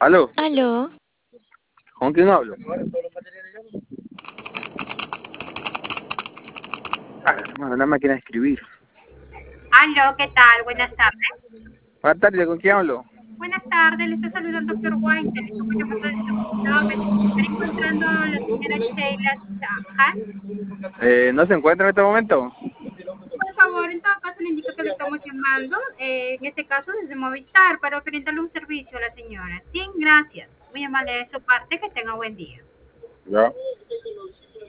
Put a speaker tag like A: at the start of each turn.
A: Aló,
B: Aló,
A: ¿con quién hablo? Ah, una máquina de escribir.
C: Aló, ¿qué tal? Buenas tardes.
A: Buenas tardes, ¿con quién hablo?
C: Buenas tardes, le está saludando Flor White. Le estamos llamando desde Bogotá. Me dice que está encontrando a la señora Sheila Chahan.
A: ¿No se encuentra en este momento?
C: Por favor, en todo caso le indico que le estamos llamando, en este caso desde Movistar, para ofrecerle un servicio a la señora. Bien, gracias. Muy amable de su parte, que tenga buen día.
A: Ya.